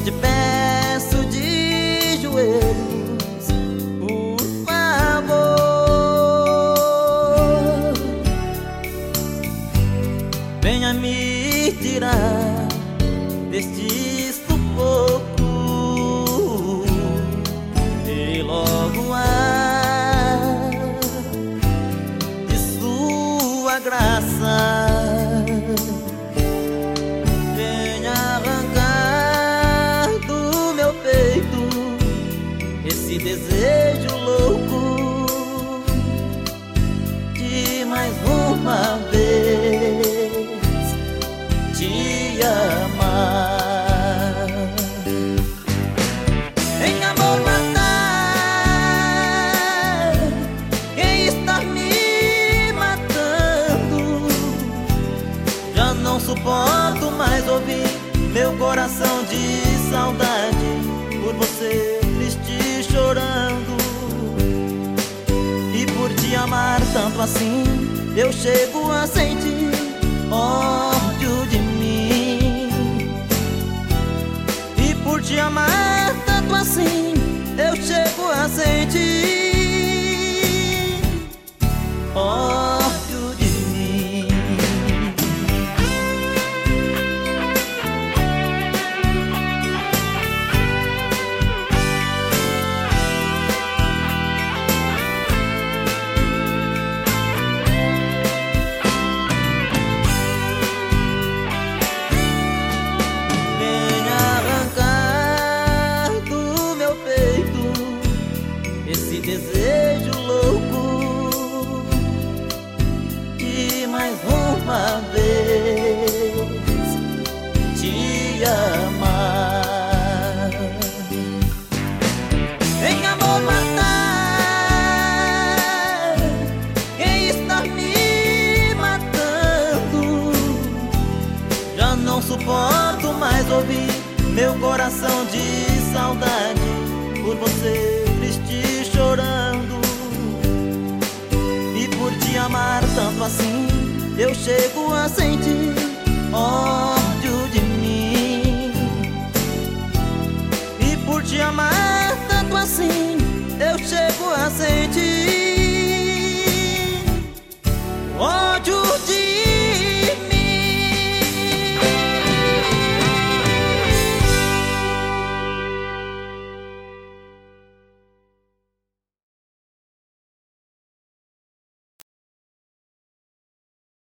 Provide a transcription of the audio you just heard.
te peço de joelhos, por favor, venha me tirar deste sufoco e logo ar de sua graça. Venha arrancar do meu peito esse desejo louco de mais uma vez te amar. Em amor matar quem está me matando, já não suporto mais ouvir meu coração de saudade por você triste chorando. E por te amar tanto assim, eu chego a sentir ódio de mim. E por te amar tanto assim, eu chego a sentir ódio de mim. Esse desejo louco de mais uma vez te amar. Em amor matar quem está me matando, já não suporto mais ouvir meu coração de saudade por você triste chorando. E por te amar tanto assim, eu chego a sentir ódio de mim. E por te amar